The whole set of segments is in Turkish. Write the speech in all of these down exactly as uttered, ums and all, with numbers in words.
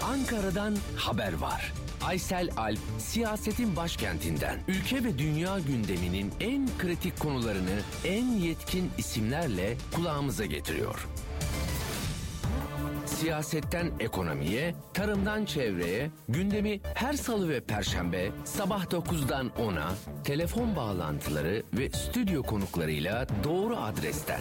Ankara'dan haber var. Aysel Alp, siyasetin başkentinden, ülke ve dünya gündeminin en kritik konularını en yetkin isimlerle kulağımıza getiriyor. Siyasetten ekonomiye, tarımdan çevreye, gündemi her salı ve perşembe sabah dokuzdan ona, telefon bağlantıları ve stüdyo konuklarıyla doğru adresten.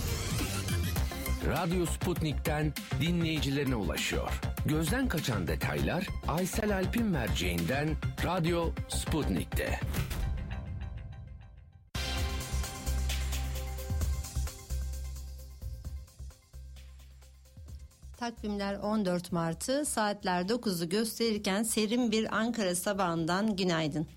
Radyo Sputnik'ten dinleyicilerine ulaşıyor. Gözden kaçan detaylar Aysel Alp'in merceğinden Radyo Sputnik'te. Takvimler on dört Mart'ı, saatler dokuzu gösterirken serin bir Ankara sabahından günaydın.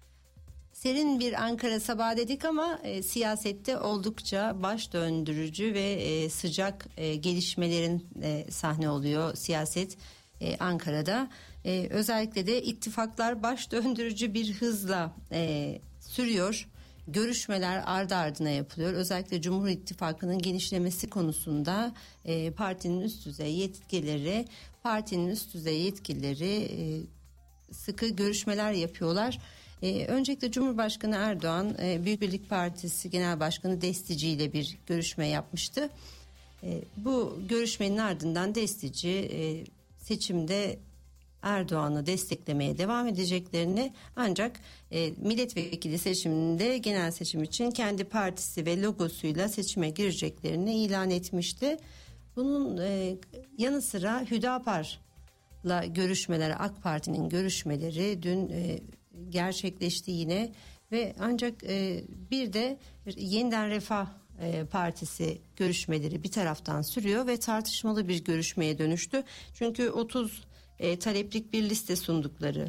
Serin bir Ankara sabahı dedik ama e, siyasette oldukça baş döndürücü ve e, sıcak e, gelişmelerin e, sahne oluyor siyaset e, Ankara'da. E, özellikle de ittifaklar baş döndürücü bir hızla e, sürüyor. Görüşmeler ardı ardına yapılıyor. Özellikle Cumhur İttifakı'nın genişlemesi konusunda e, partinin üst düzey yetkilileri, partinin üst düzey yetkilileri e, sıkı görüşmeler yapıyorlar. Ee, öncelikle Cumhurbaşkanı Erdoğan e, Büyük Birlik Partisi Genel Başkanı Destici ile bir görüşme yapmıştı. E, bu görüşmenin ardından Destici e, seçimde Erdoğan'ı desteklemeye devam edeceklerini, ancak e, milletvekili seçiminde genel seçim için kendi partisi ve logosuyla seçime gireceklerini ilan etmişti. Bunun e, yanı sıra Hüdapar'la görüşmeleri, AK Parti'nin görüşmeleri dün e, gerçekleşti yine ve ancak e, bir de Yeniden Refah e, Partisi görüşmeleri bir taraftan sürüyor ve tartışmalı bir görüşmeye dönüştü. Çünkü otuz e, taleplik bir liste sundukları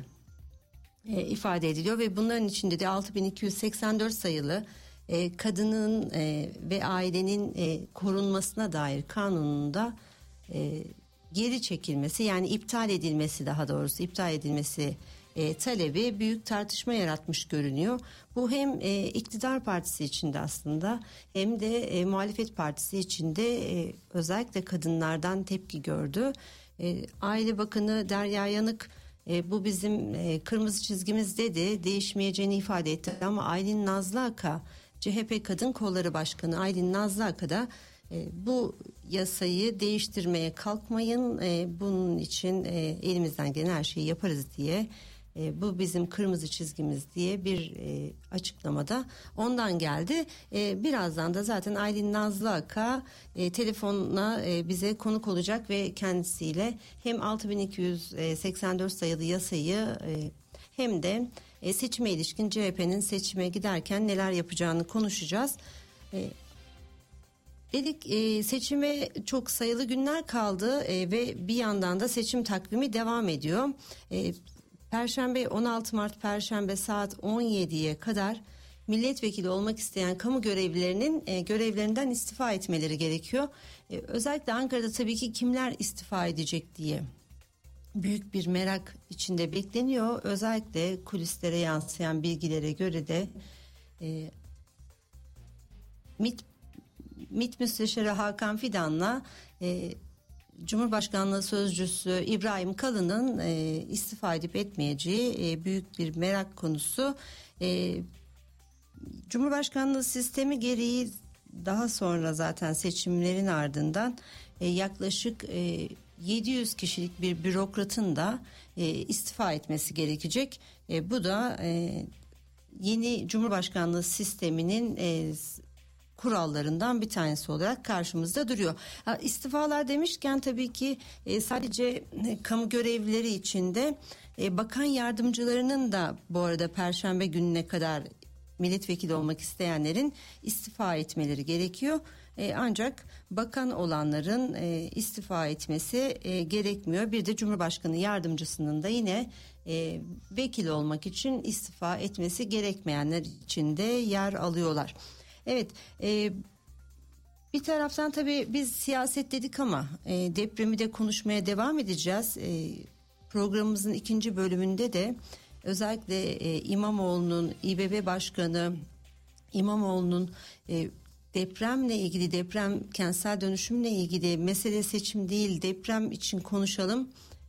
e, ifade ediliyor ve bunların içinde de altı bin iki yüz seksen dört sayılı e, kadının e, ve ailenin e, korunmasına dair kanununda e, geri çekilmesi, yani iptal edilmesi, daha doğrusu iptal edilmesi E, talebi büyük tartışma yaratmış görünüyor. Bu hem e, iktidar partisi içinde aslında hem de e, muhalefet partisi içinde e, özellikle kadınlardan tepki gördü. E, Aile Bakanı Derya Yanık e, bu bizim e, kırmızı çizgimiz dedi, değişmeyeceğini ifade etti ama Aylin Nazlı Aka, C H P Kadın Kolları Başkanı Aylin Nazlı Aka da E, bu yasayı değiştirmeye kalkmayın, e, bunun için e, elimizden gelen her şeyi yaparız diye, e, bu bizim kırmızı çizgimiz diye bir e, açıklamada ondan geldi. E, birazdan da zaten Aylin Nazlı Aka e, telefonla e, bize konuk olacak ve kendisiyle hem altı bin iki yüz seksen dört sayılı yasayı e, hem de e, seçime ilişkin C H P'nin seçime giderken neler yapacağını konuşacağız. E, Dedik e, seçime çok sayılı günler kaldı e, ve bir yandan da seçim takvimi devam ediyor. E, Perşembe on altı Mart Perşembe saat on yediye kadar milletvekili olmak isteyen kamu görevlilerinin e, görevlerinden istifa etmeleri gerekiyor. E, özellikle Ankara'da tabii ki kimler istifa edecek diye büyük bir merak içinde bekleniyor. Özellikle kulislere yansıyan bilgilere göre de e, MİT MİT Müsteşarı Hakan Fidan'la e, Cumhurbaşkanlığı Sözcüsü İbrahim Kalın'ın e, istifa edip etmeyeceği e, büyük bir merak konusu. E, Cumhurbaşkanlığı sistemi gereği daha sonra zaten seçimlerin ardından e, yaklaşık e, yedi yüz kişilik bir bürokratın da e, istifa etmesi gerekecek. E, bu da e, yeni Cumhurbaşkanlığı sisteminin e, kurallarından bir tanesi olarak karşımızda duruyor. Ha, istifalar demişken tabii ki e, sadece e, kamu görevlileri için de e, bakan yardımcılarının da bu arada Perşembe gününe kadar milletvekili olmak isteyenlerin istifa etmeleri gerekiyor. E, ancak bakan olanların e, istifa etmesi e, gerekmiyor. Bir de Cumhurbaşkanı yardımcısının da yine e, vekil olmak için istifa etmesi gerekmeyenler için de yer alıyorlar. Evet, e, bir taraftan tabii biz siyaset dedik ama e, depremi de konuşmaya devam edeceğiz. E, programımızın ikinci bölümünde de özellikle e, İmamoğlu'nun, İBB Başkanı İmamoğlu'nun e, depremle ilgili, deprem kentsel dönüşümle ilgili mesele seçim değil, deprem için konuşalım.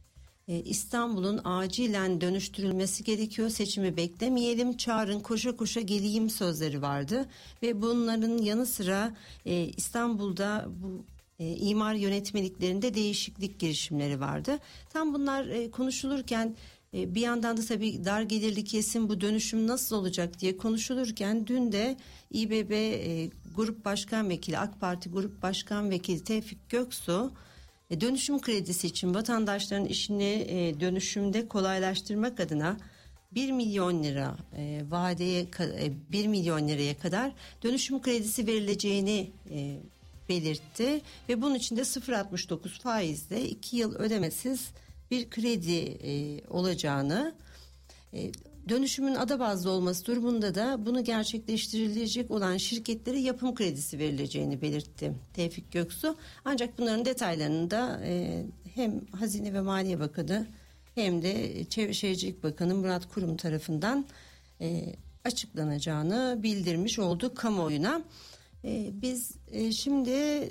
E, İstanbul'un acilen dönüştürülmesi gerekiyor. Seçimi beklemeyelim, çağırın, koşa koşa geleyim sözleri vardı. Ve bunların yanı sıra e, İstanbul'da bu e, imar yönetmeliklerinde değişiklik girişimleri vardı. Tam bunlar e, konuşulurken e, bir yandan da tabii dar gelirli kesim bu dönüşüm nasıl olacak diye konuşulurken dün de İBB e, Grup Başkan Vekili, AK Parti Grup Başkan Vekili Tevfik Göksu dönüşüm kredisi için vatandaşların işini e, dönüşümde kolaylaştırmak adına bir milyon lira e, vadeye e, bir milyon liraya kadar dönüşüm kredisi verileceğini e, belirtti ve bunun için de sıfır virgül altmış dokuz faizle iki yıl ödemesiz bir kredi e, olacağını, e, dönüşümün ada bazlı olması durumunda da bunu gerçekleştirilecek olan şirketlere yapım kredisi verileceğini belirtti Tevfik Göksu. Ancak bunların detaylarını da e, hem Hazine ve Maliye Bakanı hem de Çevre Şehircilik Bakanı Murat Kurum tarafından e, açıklanacağını bildirmiş oldu kamuoyuna. E, biz e, şimdi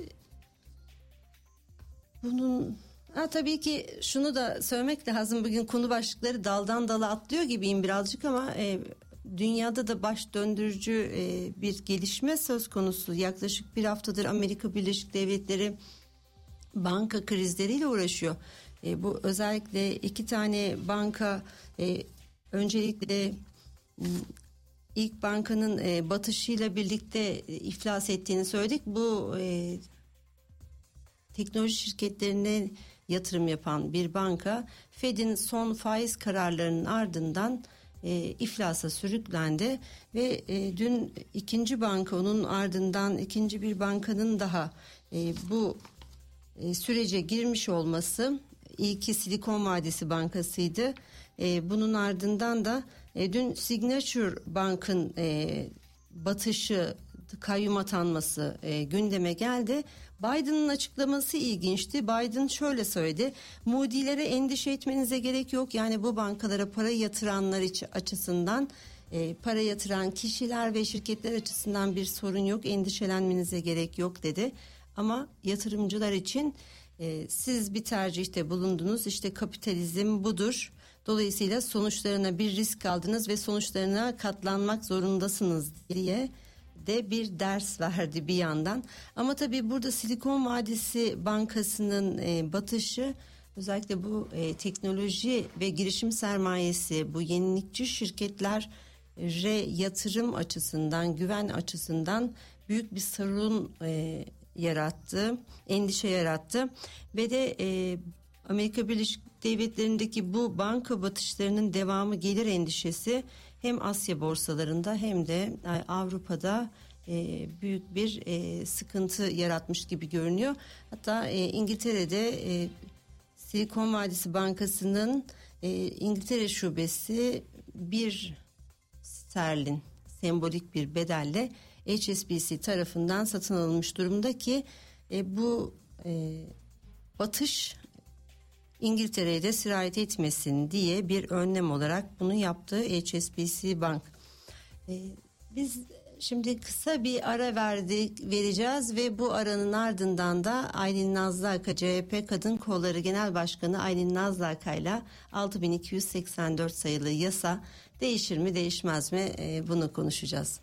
bunun Ha, tabii ki şunu da söylemek lazım, bugün konu başlıkları daldan dala atlıyor gibiyim birazcık ama e, dünyada da baş döndürücü e, bir gelişme söz konusu. Yaklaşık bir haftadır Amerika Birleşik Devletleri banka krizleriyle uğraşıyor. E, bu özellikle iki tane banka e, öncelikle ilk bankanın e, batışıyla birlikte e, iflas ettiğini söyledik. Bu e, teknoloji şirketlerine yatırım yapan bir banka Fed'in son faiz kararlarının ardından e, iflasa sürüklendi ve e, dün ikinci banka, onun ardından ikinci bir bankanın daha e, bu e, sürece girmiş olması, ilki Silikon Vadisi Bankası'ydı. E, bunun ardından da e, dün Signature Bank'ın e, batışı, kayyum atanması e, gündeme geldi. Biden'ın açıklaması ilginçti. Biden şöyle söyledi: Moody'lere endişe etmenize gerek yok. Yani bu bankalara para yatıranlar için açısından, e, para yatıran kişiler ve şirketler açısından bir sorun yok. Endişelenmenize gerek yok dedi. Ama yatırımcılar için e, siz bir tercihte bulundunuz. İşte kapitalizm budur. Dolayısıyla sonuçlarına bir risk aldınız ve sonuçlarına katlanmak zorundasınız diye de bir ders verdi bir yandan. Ama tabii burada Silikon Vadisi Bankası'nın e, batışı, özellikle bu e, teknoloji ve girişim sermayesi, bu yenilikçi şirketlere yatırım açısından, güven açısından büyük bir sorun e, yarattı, endişe yarattı ve de e, Amerika Birleşik Devletleri'ndeki bu banka batışlarının devamı gelir endişesi hem Asya borsalarında hem de Avrupa'da e, büyük bir e, sıkıntı yaratmış gibi görünüyor. Hatta e, İngiltere'de e, Silikon Vadisi Bankası'nın e, İngiltere şubesi bir sterlin, sembolik bir bedelle H S B C tarafından satın alınmış durumda ki e, bu e, batış İngiltere'ye de sirayet etmesin diye bir önlem olarak bunu yaptı H S B C Bank. Ee, biz şimdi kısa bir ara verdik, vereceğiz ve bu aranın ardından da Aylin Nazlı Aka, C H P Kadın Kolları Genel Başkanı Aylin Nazlı Aka ile altı bin iki yüz seksen dört sayılı yasa değişir mi değişmez mi ee, bunu konuşacağız.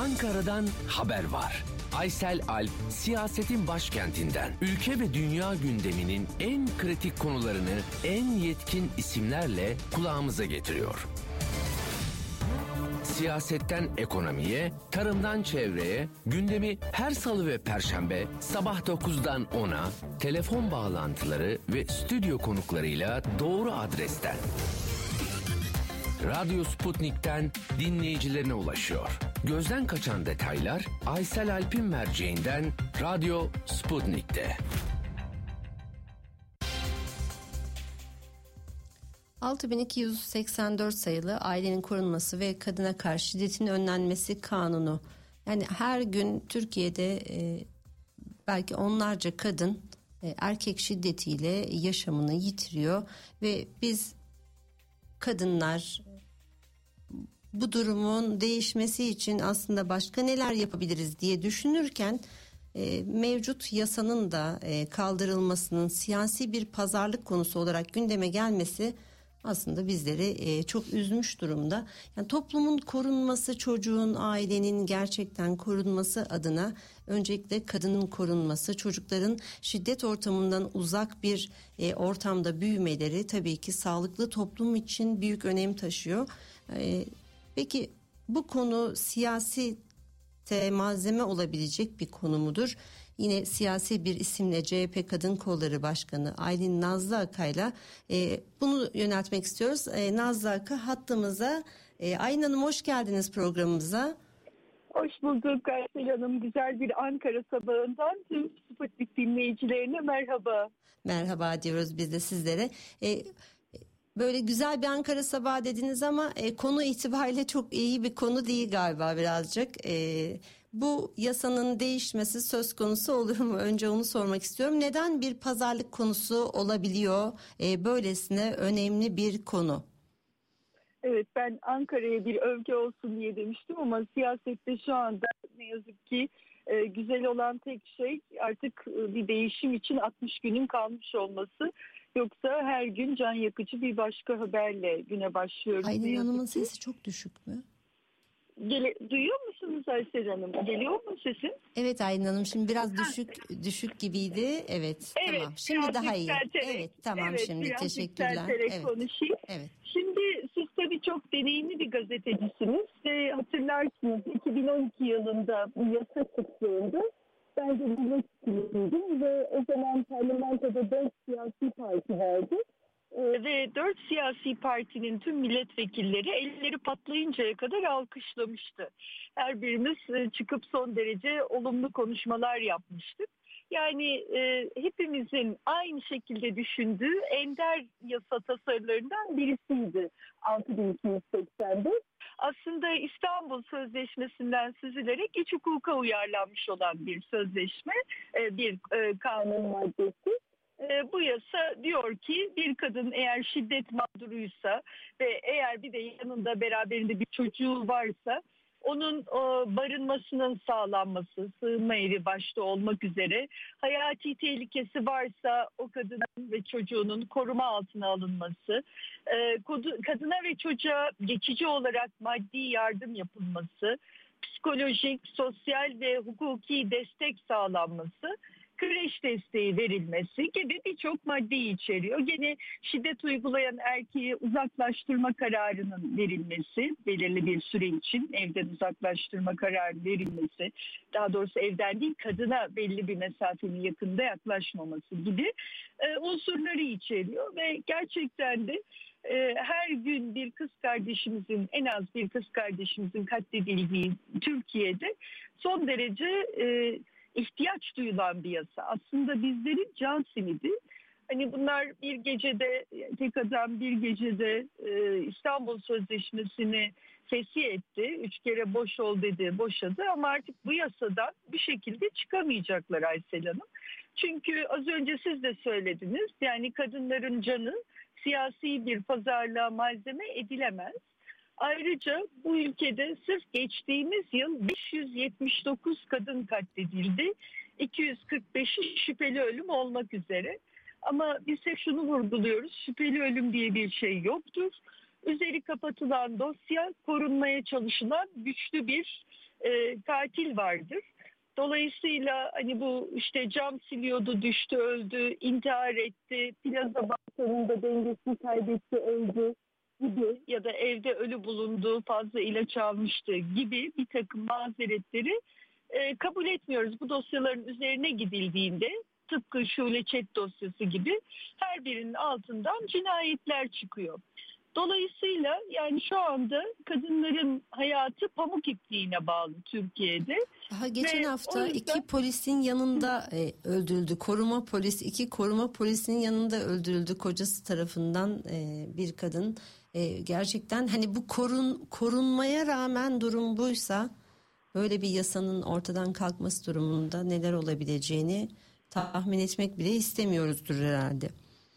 Ankara'dan haber var. Aysel Alp, siyasetin başkentinden, ülke ve dünya gündeminin en kritik konularını en yetkin isimlerle kulağımıza getiriyor. Siyasetten ekonomiye, tarımdan çevreye, gündemi her salı ve perşembe sabah dokuzdan ona, telefon bağlantıları ve stüdyo konuklarıyla doğru adresten. Radyo Sputnik'ten dinleyicilerine ulaşıyor. Gözden kaçan detaylar Aysel Alp'in merceğinden Radyo Sputnik'te. altı bin iki yüz seksen dört sayılı Ailenin Korunması ve Kadına Karşı Şiddetin Önlenmesi Kanunu. Yani her gün Türkiye'de e, belki onlarca kadın e, erkek şiddetiyle yaşamını yitiriyor ve biz kadınlar bu durumun değişmesi için aslında başka neler yapabiliriz diye düşünürken e, mevcut yasanın da e, kaldırılmasının siyasi bir pazarlık konusu olarak gündeme gelmesi aslında bizleri e, çok üzmüş durumda. Yani toplumun korunması, çocuğun, ailenin gerçekten korunması adına öncelikle kadının korunması, çocukların şiddet ortamından uzak bir e, ortamda büyümeleri tabii ki sağlıklı toplum için büyük önem taşıyor. E, peki bu konu siyasi malzeme olabilecek bir konu mudur? Yine siyasi bir isimle C H P Kadın Kolları Başkanı Aylin Nazlı Akay'la e, bunu yöneltmek istiyoruz. E, Nazlı Akay hattımıza. E, Aylin Hanım hoş geldiniz programımıza. Hoş bulduk Aysel Hanım. Güzel bir Ankara sabahından tüm Sputnik dinleyicilerine merhaba. Merhaba diyoruz biz de sizlere. E, Böyle güzel bir Ankara sabahı dediniz ama e, konu itibariyle çok iyi bir konu değil galiba birazcık. E, bu yasanın değişmesi söz konusu olur mu? Önce onu sormak istiyorum. Neden bir pazarlık konusu olabiliyor e, böylesine önemli bir konu? Evet, ben Ankara'ya bir övgü olsun diye demiştim ama siyasette şu anda ne yazık ki e, güzel olan tek şey artık e, bir değişim için altmış günün kalmış olması. Yoksa her gün can yakıcı bir başka haberle güne başlıyoruz. Aylin Hanım'ın sesi çok düşük mü? Gele, duyuyor musunuz Aysel Hanım? Geliyor mu sesim? Evet Aylin Hanım, şimdi biraz düşük düşük gibiydi. Evet, evet tamam. Şimdi daha iyi. Evet tamam evet, şimdi teşekkürler. Evet. Konuşayım. Evet. Şimdi siz tabii çok deneyimli bir gazetecisiniz ve hatırlarsınız iki bin on iki yılında bu yasa çıktığında ben de milletvekiliydim ve o zaman parlamentoda dört siyasi parti vardı. Ee, ve dört siyasi partinin tüm milletvekilleri elleri patlayıncaya kadar alkışlamıştı. Her birimiz e, çıkıp son derece olumlu konuşmalar yapmıştık. Yani e, hepimizin aynı şekilde düşündüğü ender yasa tasarılarından birisiydi altı bin iki yüz seksen beş. Aslında İstanbul Sözleşmesi'nden süzülerek iç hukuka uyarlanmış olan bir sözleşme, e, bir e, kanun maddesi. E, bu yasa diyor ki bir kadın eğer şiddet mağduruysa ve eğer bir de yanında beraberinde bir çocuğu varsa onun o, barınmasının sağlanması, sığınma evi başta olmak üzere hayati tehlikesi varsa o kadının ve çocuğunun koruma altına alınması, e, kadına ve çocuğa geçici olarak maddi yardım yapılması, psikolojik, sosyal ve hukuki destek sağlanması, kreş desteği verilmesi gibi birçok maddeyi içeriyor. Gene şiddet uygulayan erkeği uzaklaştırma kararının verilmesi, belirli bir süre için evden uzaklaştırma kararı verilmesi, daha doğrusu evden değil kadına belli bir mesafenin yakında yaklaşmaması gibi e, unsurları içeriyor ve gerçekten de e, her gün bir kız kardeşimizin, en az bir kız kardeşimizin katledildiği Türkiye'de son derece e, ihtiyaç duyulan bir yasa. Aslında bizlerin can simidi. Hani bunlar bir gecede, tek adam bir gecede e, İstanbul Sözleşmesi'ni fesih etti. Üç kere boş ol dedi, boşadı ama artık bu yasadan bir şekilde çıkamayacaklar Aysel Hanım. Çünkü az önce siz de söylediniz. Yani kadınların canı siyasi bir pazarlığa malzeme edilemez. Ayrıca bu ülkede sırf geçtiğimiz yıl beş yüz yetmiş dokuz kadın katledildi. iki yüz kırk beşi şüpheli ölüm olmak üzere. Ama biz hep şunu vurguluyoruz. Şüpheli ölüm diye bir şey yoktur. Üzeri kapatılan dosya korunmaya çalışılan güçlü bir e, katil vardır. Dolayısıyla hani bu işte cam siliyordu, düştü, öldü, intihar etti, plaza balkonunda dengesini kaybetti, öldü gibi ya da evde ölü bulundu, fazla ilaç almıştı gibi bir takım mazeretleri e, kabul etmiyoruz. Bu dosyaların üzerine gidildiğinde tıpkı Şule Çet dosyası gibi her birinin altından cinayetler çıkıyor. Dolayısıyla yani şu anda kadınların hayatı pamuk ipliğine bağlı Türkiye'de. Daha geçen Ve hafta o yüzden- iki polisin yanında e, öldürüldü. Koruma polis, iki koruma polisinin yanında öldürüldü kocası tarafından e, bir kadın. E, gerçekten hani bu korun korunmaya rağmen durum buysa böyle bir yasanın ortadan kalkması durumunda neler olabileceğini tahmin etmek bile istemiyoruzdur herhalde.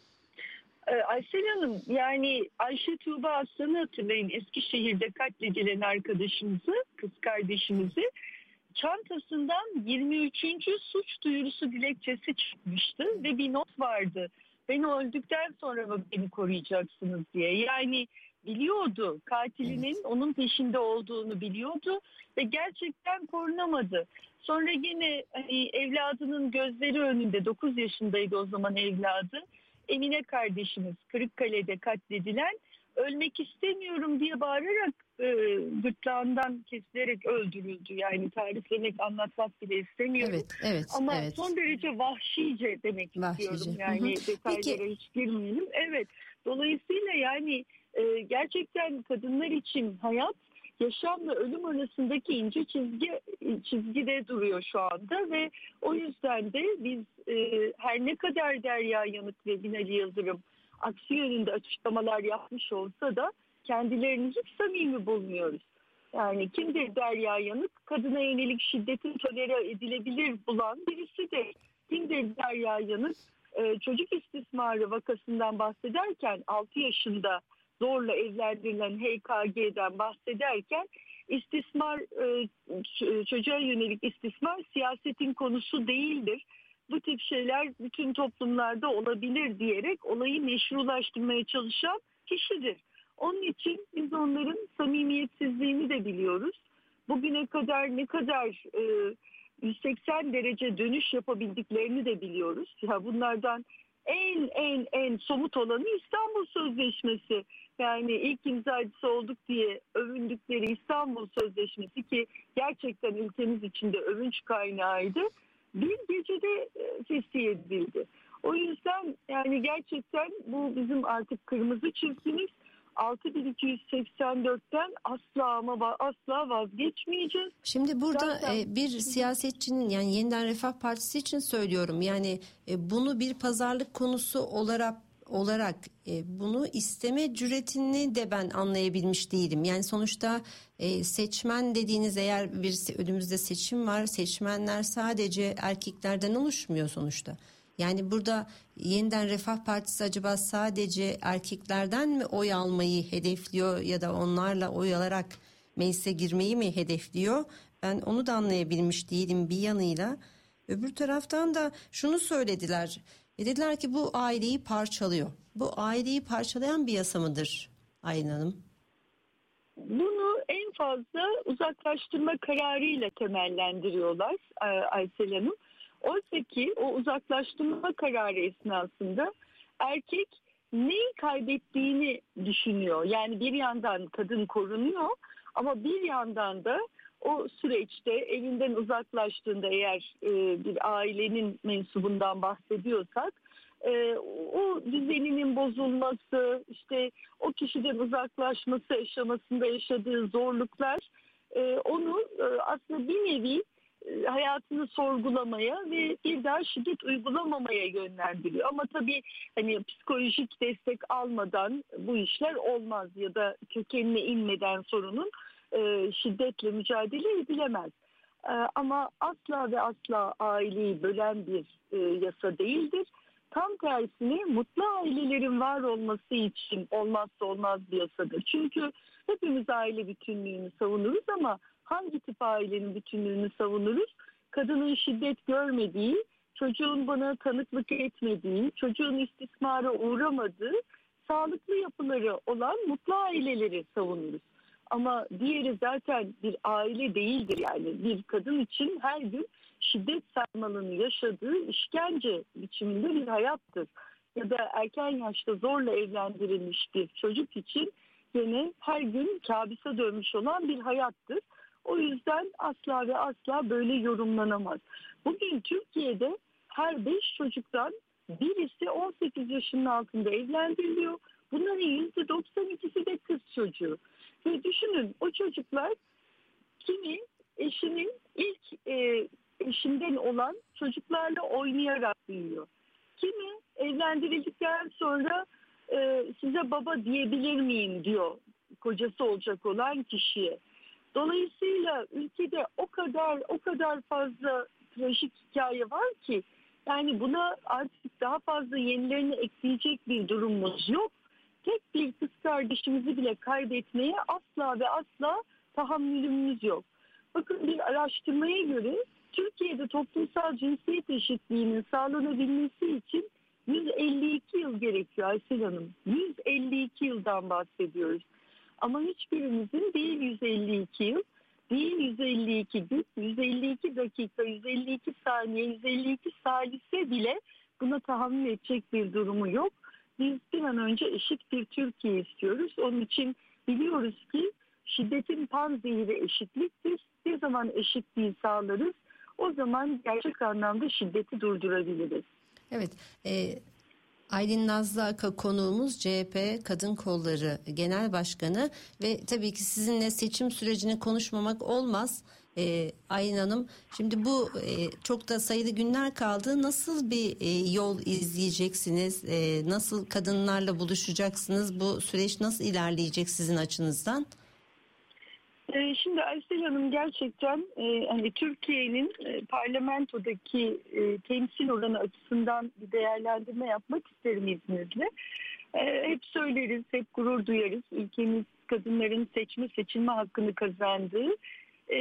Ee, Aysel Hanım, yani Ayşe Tuğba Aslan'ı hatırlayın, Eskişehir'de katledilen arkadaşımızı, kız kardeşimizi. Çantasından yirmi üçüncü suç duyurusu dilekçesi çıkmıştı ve bir not vardı. Ben öldükten sonra mı beni koruyacaksınız diye. Yani biliyordu, katilinin Evet. onun peşinde olduğunu biliyordu ve gerçekten korunamadı. Sonra yine hani evladının gözleri önünde, dokuz yaşındaydı o zaman evladı, Emine kardeşimiz Kırıkkale'de katledilen, ölmek istemiyorum diye bağırarak e, gırtlağından kesilerek öldürüldü. Yani tariflemek, anlatmak bile istemiyorum. Evet, evet, Ama evet. son derece vahşice demek Vahşice. istiyorum. Yani Hı hı. detaylara Peki- hiç girmeyelim. Evet. Dolayısıyla yani e, gerçekten kadınlar için hayat, yaşamla ölüm arasındaki ince çizgi çizgide duruyor şu anda ve o yüzden de biz e, her ne kadar Derya Yanık ve Binali Yıldırım aksi yönünde açıklamalar yapmış olsa da kendilerini hiç samimi bulmuyoruz. Yani kimdir Derya Yanık? Kadına yönelik şiddetin tolere edilebilir bulan birisidir. Kimdir Derya Yanık? Ee, çocuk istismarı vakasından bahsederken, altı yaşında zorla evlendirilen H K G'den bahsederken, istismar, e, çocuğa yönelik istismar siyasetin konusu değildir. Bu tip şeyler bütün toplumlarda olabilir diyerek olayı meşrulaştırmaya çalışan kişidir. Onun için biz onların samimiyetsizliğini de biliyoruz. Bugüne kadar ne kadar e, yüz seksen derece dönüş yapabildiklerini de biliyoruz. Ya bunlardan en en en somut olanı İstanbul Sözleşmesi. Yani ilk imzacısı olduk diye övündükleri İstanbul Sözleşmesi, ki gerçekten ülkemiz için de övünç kaynağıydı, bir gecede e, fesih edildi. O yüzden yani gerçekten bu bizim artık kırmızı çizgimiz. altı bin iki yüz seksen dörtten asla ama asla vazgeçmeyeceğiz. Şimdi burada Zaten- e, bir siyasetçinin, yani Yeniden Refah Partisi için söylüyorum, yani e, bunu bir pazarlık konusu olarak olarak e, bunu isteme cüretini de ben anlayabilmiş değilim. Yani sonuçta e, seçmen dediğiniz, eğer bir önümüzde seçim var, seçmenler sadece erkeklerden oluşmuyor sonuçta. Yani burada Yeniden Refah Partisi acaba sadece erkeklerden mi oy almayı hedefliyor ya da onlarla oy alarak meclise girmeyi mi hedefliyor? Ben onu da anlayabilmiş değilim bir yanıyla. Öbür taraftan da şunu söylediler. E dediler ki bu aileyi parçalıyor. Bu aileyi parçalayan bir yasa mıdır Aylin Hanım? Bunu en fazla uzaklaştırma kararıyla temellendiriyorlar e, Aysel Hanım. Oysa ki o uzaklaştırma kararı esnasında erkek neyi kaybettiğini düşünüyor. Yani bir yandan kadın korunuyor ama bir yandan da o süreçte evinden uzaklaştığında, eğer e, bir ailenin mensubundan bahsediyorsak, e, o düzeninin bozulması, işte o kişiden uzaklaşması aşamasında yaşadığı zorluklar e, onu e, aslında bir nevi e, hayatını sorgulamaya ve bir daha şiddet uygulamamaya yönlendiriyor. Ama tabii hani psikolojik destek almadan bu işler olmaz ya da kökenine inmeden sorunun e, şiddetle mücadele edilemez. E, ama asla ve asla aileyi bölen bir e, yasa değildir. Tam tersine mutlu ailelerin var olması için olmazsa olmaz bir yasadır. Çünkü hepimiz aile bütünlüğünü savunuruz ama hangi tip ailenin bütünlüğünü savunuruz? Kadının şiddet görmediği, çocuğun bana tanıklık etmediği, çocuğun istismara uğramadığı, sağlıklı yapıları olan mutlu aileleri savunuruz. Ama diğeri zaten bir aile değildir. Yani bir kadın için her gün şiddet sarmalını yaşadığı işkence biçiminde bir hayattır. Ya da erken yaşta zorla evlendirilmiş bir çocuk için yine her gün kabise dönmüş olan bir hayattır. O yüzden asla ve asla böyle yorumlanamaz. Bugün Türkiye'de her beş çocuktan birisi on sekiz yaşının altında evlendiriliyor. Bunların yüzde doksan ikisi de kız çocuğu. Ve düşünün, o çocuklar kimi eşinin ilk e, eşinden olan çocuklarla oynayarak büyüyor. Kimi evlendirildikten sonra e, size baba diyebilir miyim diyor kocası olacak olan kişiye. Dolayısıyla ülkede o kadar o kadar fazla trajik hikaye var ki yani buna artık daha fazla yenilerini ekleyecek bir durumumuz yok. Tek bir kız kardeşimizi bile kaybetmeye asla ve asla tahammülümüz yok. Bakın, bir araştırmaya göre Türkiye'de toplumsal cinsiyet eşitliğinin sağlanabilmesi için yüz elli iki yıl gerekiyor Aysel Hanım. yüz elli iki yıldan bahsediyoruz. Ama hiçbirimizin değil yüz elli iki yıl, değil yüz elli iki gün, yüz elli iki dakika, yüz elli iki saniye, yüz elli iki salise bile buna tahammül edecek bir durumu yok. Biz bir an önce eşit bir Türkiye istiyoruz. Onun için biliyoruz ki şiddetin panzehiri eşitliktir. Ne zaman eşitliği sağlarız, o zaman gerçek anlamda şiddeti durdurabiliriz. Evet, e, Aylin Nazlı Aka konuğumuz, C H P Kadın Kolları Genel Başkanı ve tabii ki sizinle seçim sürecini konuşmamak olmaz. E, Aylin Hanım, şimdi bu e, çok da sayılı günler kaldı. Nasıl bir e, yol izleyeceksiniz? E, nasıl kadınlarla buluşacaksınız? Bu süreç nasıl ilerleyecek sizin açınızdan? Şimdi Aysel Hanım, gerçekten e, hani Türkiye'nin e, parlamentodaki e, temsil oranı açısından bir değerlendirme yapmak isterim izninizle. E, hep söyleriz, hep gurur duyarız. Ülkemiz kadınların seçme seçilme hakkını kazandığı e,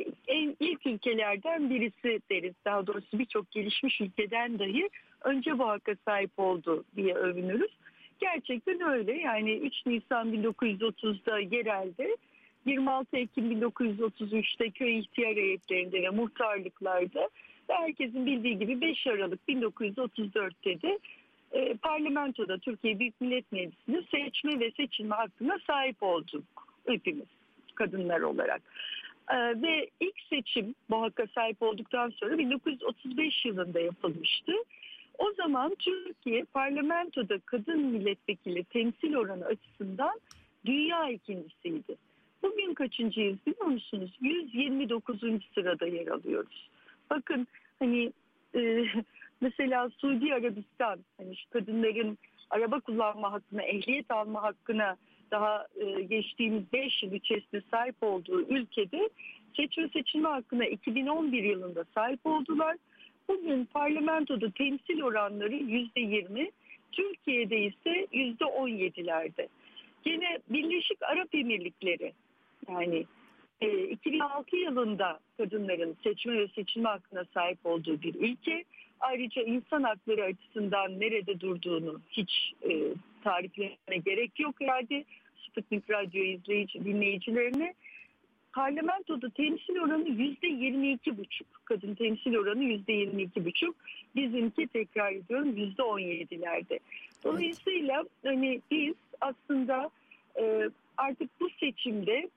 en ilk ülkelerden birisi deriz. Daha doğrusu birçok gelişmiş ülkeden dahi önce bu hakka sahip oldu diye övünürüz. Gerçekten öyle. Yani üç Nisan bin dokuz yüz otuzda yerelde, yirmi altı Ekim bin dokuz yüz otuz üçte köy ihtiyar heyetlerinde ve muhtarlıklarda ve herkesin bildiği gibi beş Aralık bin dokuz yüz otuz dörtte de e, parlamentoda, Türkiye Büyük Millet Meclisi'nde seçme ve seçilme hakkına sahip olduk hepimiz kadınlar olarak. E, ve ilk seçim bu hakka sahip olduktan sonra bin dokuz yüz otuz beş yılında yapılmıştı. O zaman Türkiye parlamentoda kadın milletvekili temsil oranı açısından dünya ikincisiydi. Bugün kaçıncıyız biliyor musunuz? yüz yirmi dokuzuncu sırada yer alıyoruz. Bakın, hani e, mesela Suudi Arabistan, hani şu kadınların araba kullanma hakkına, ehliyet alma hakkına daha e, geçtiğimiz beş yıl içerisinde sahip olduğu ülkede seçme seçilme hakkına iki bin on bir yılında sahip oldular. Bugün parlamentoda temsil oranları yüzde yirmi, Türkiye'de ise yüzde on yedilerde. Yine Birleşik Arap Emirlikleri, yani e, iki bin altı yılında kadınların seçme ve seçilme hakkına sahip olduğu bir ülke. Ayrıca insan hakları açısından nerede durduğunu hiç e, tariflemene gerek yok herhalde. Sputnik Radyo izleyici, dinleyicilerine. Parlamentoda temsil oranı yüzde yirmi iki buçuk. Kadın temsil oranı yüzde yirmi iki buçuk. Bizimki, tekrar ediyorum, yüzde on yedilerde. Dolayısıyla hani biz aslında e, artık bu seçimde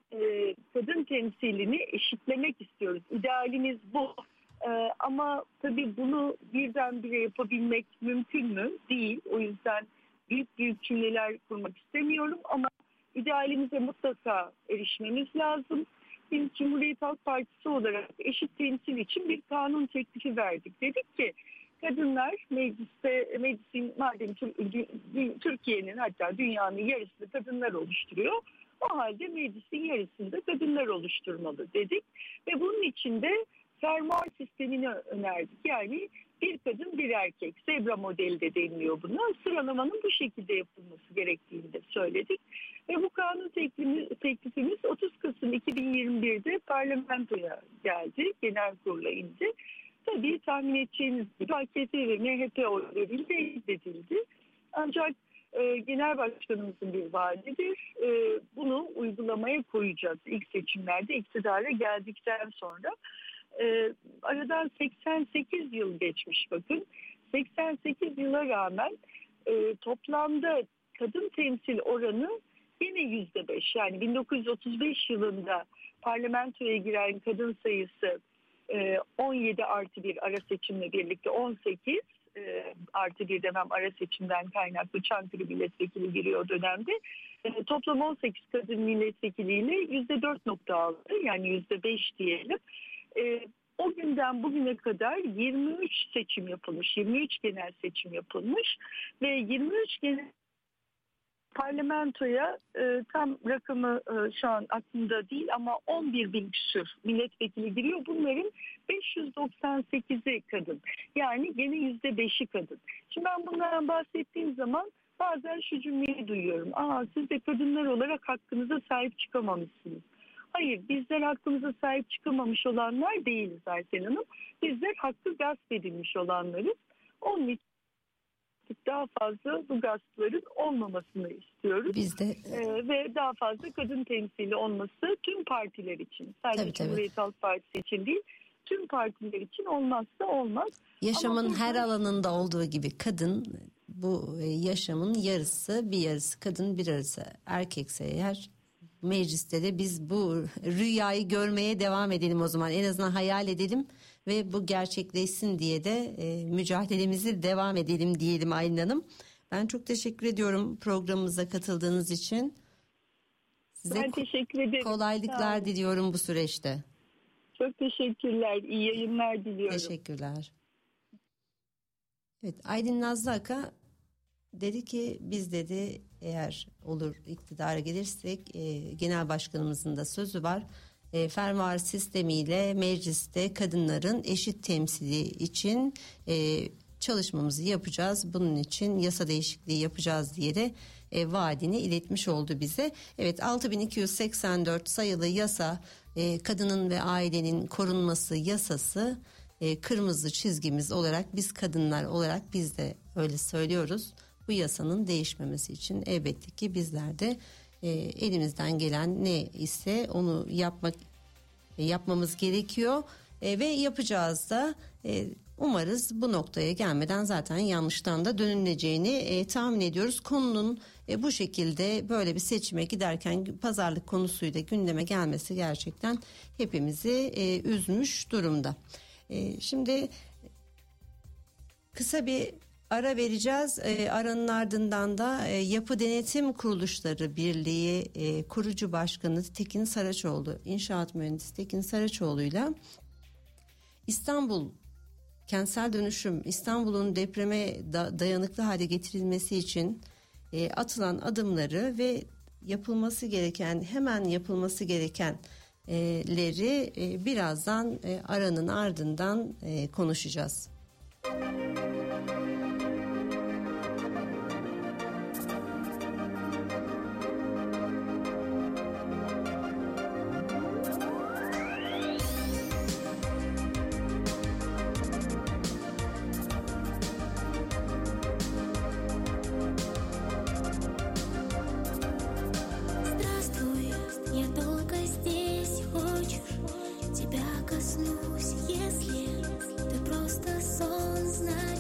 e, kadın temsilini eşitlemek istiyoruz. İdealimiz bu. E, ama tabii bunu birdenbire yapabilmek mümkün mü? Değil. O yüzden büyük büyük cümleler kurmak istemiyorum ama idealimize mutlaka erişmemiz lazım. Biz Cumhuriyet Halk Partisi olarak eşit temsil için bir kanun teklifi verdik. Dedik ki kadınlar mecliste, meclisin madem Türkiye'nin, hatta dünyanın yarısını kadınlar oluşturuyor, o halde meclisin yarısını da kadınlar oluşturmalı dedik. Ve bunun için de fermuar sistemini önerdik. Yani bir kadın bir erkek, zebra modeli de deniliyor buna. Sıralamanın bu şekilde yapılması gerektiğini de söyledik. Ve bu kanun teklifimiz, teklifimiz otuz Kasım iki bin yirmi birde parlamentoya geldi, genel kurula indi. Tabii tahmin edeceğiniz gibi A K P ve M H P oylarıyla reddedildi. Ancak e, genel başkanımızın bir vaadidir. E, bunu uygulamaya koyacağız ilk seçimlerde iktidara geldikten sonra. E, aradan seksen sekiz yıl geçmiş bakın. seksen sekiz yıla rağmen e, toplamda kadın temsil oranı yine yüzde beş. Yani bin dokuz yüz otuz beş yılında parlamentoya giren kadın sayısı e, on yedi artı bir ara seçimle birlikte on sekiz e, artı bir demem ara seçimden kaynaklı Çankırı milletvekili giriyor dönemde. E, toplam on sekiz kadın milletvekiliyle yüzde dört nokta altı yani yüzde beş diyelim. E, o günden bugüne kadar yirmi üç seçim yapılmış, yirmi üç genel seçim yapılmış ve yirmi üç genel parlamentoya e, tam rakamı e, şu an aklımda değil ama on bir bin küsur milletvekili giriyor. Bunların beş yüz doksan sekizi kadın. Yani gene yüzde beşi kadın. Şimdi ben bunlardan bahsettiğim zaman bazen şu cümleyi duyuyorum. Aa, siz de kadınlar olarak hakkınıza sahip çıkamamışsınız. Hayır, bizler hakkımıza sahip çıkamamış olanlar değiliz Ayten Hanım. Bizler hakkı gasp edilmiş olanlarız. Onun için daha fazla bu gaspların olmamasını istiyoruz. Biz de ee, ve daha fazla kadın temsili olması tüm partiler için. Sadece Tabii, tabii. Cumhuriyet Halk Partisi için değil, tüm partiler için olmazsa olmaz. yaşamın Ama her burada- alanında olduğu gibi kadın bu e, yaşamın yarısı, bir yarısı kadın, bir yarısı erkekse eğer mecliste de biz bu rüyayı görmeye devam edelim o zaman. En azından hayal edelim ve bu gerçekleşsin diye de e, mücadelemizi devam edelim diyelim Aylin Hanım. Ben çok teşekkür ediyorum programımıza katıldığınız için. Size Ben teşekkür ederim. Sağ kolaylıklar olun. diliyorum bu süreçte. Çok teşekkürler. İyi yayınlar diliyorum. Teşekkürler. Evet, Aydın Nazlı Aka dedi ki biz dedi eğer olur iktidara gelirsek e, genel başkanımızın da sözü var. E, fermuar sistemiyle mecliste kadınların eşit temsili için e, çalışmamızı yapacağız. Bunun için yasa değişikliği yapacağız diye de e, vaadini iletmiş oldu bize. Evet, altı bin iki yüz seksen dört sayılı yasa e, kadının ve ailenin korunması yasası e, kırmızı çizgimiz olarak biz kadınlar olarak biz de öyle söylüyoruz. Bu yasanın değişmemesi için elbette ki bizler de e, elimizden gelen ne ise onu yapmak e, yapmamız gerekiyor e, ve yapacağız da e, umarız bu noktaya gelmeden zaten yanlıştan da dönüleceğini e, tahmin ediyoruz. Konunun e, bu şekilde böyle bir seçime giderken pazarlık konusuyla gündeme gelmesi gerçekten hepimizi e, üzmüş durumda. E, şimdi kısa bir ara vereceğiz. E, aranın ardından da e, Yapı Denetim Kuruluşları Birliği e, kurucu başkanı Tekin Saraçoğlu, inşaat mühendisi Tekin Saraçoğlu'yla İstanbul kentsel dönüşüm, İstanbul'un depreme da, dayanıklı hale getirilmesi için e, atılan adımları ve yapılması gereken, hemen yapılması gerekenleri e, birazdan e, aranın ardından e, konuşacağız. Здравствуй, я долго здесь, хочешь, тебя коснусь, если ты просто сон знаешь.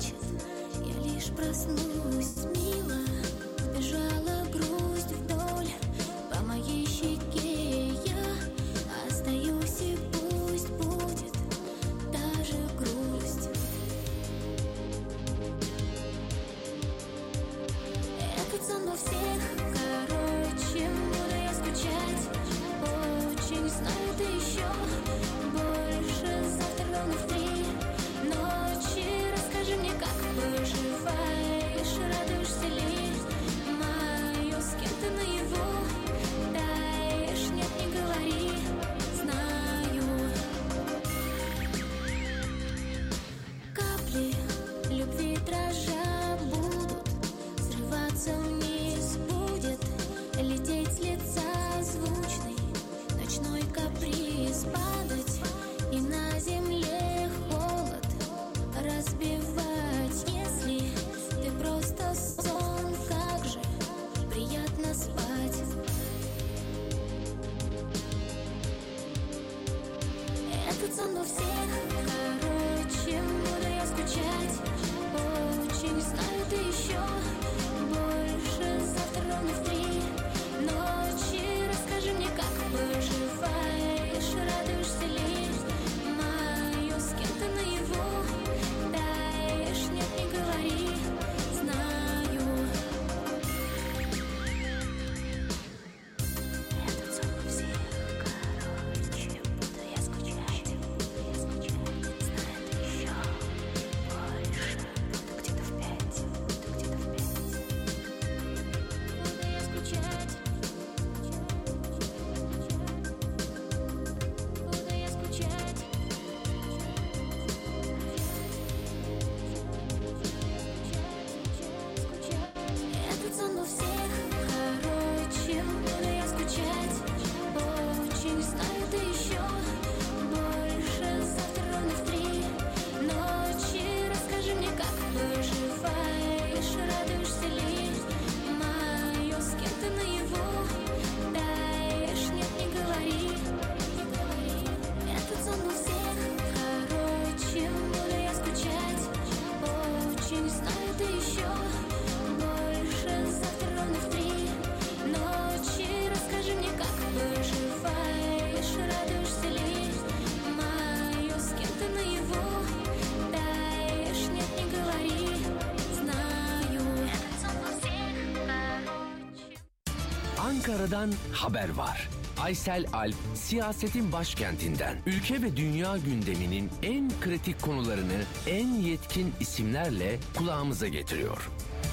Dışarıdan haber var. Aysel Alp, siyasetin başkentinden, ülke ve dünya gündeminin en kritik konularını en yetkin isimlerle kulağımıza getiriyor.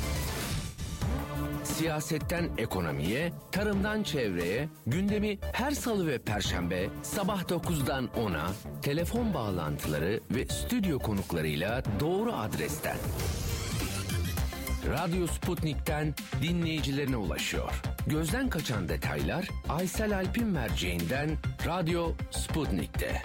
Siyasetten ekonomiye, tarımdan çevreye, gündemi her salı ve perşembe sabah dokuzdan ona, telefon bağlantıları ve stüdyo konuklarıyla doğru adresten. Radyo Sputnik'ten dinleyicilerine ulaşıyor. Gözden kaçan detaylar Aysel Alp'in merceğinden Radyo Sputnik'te.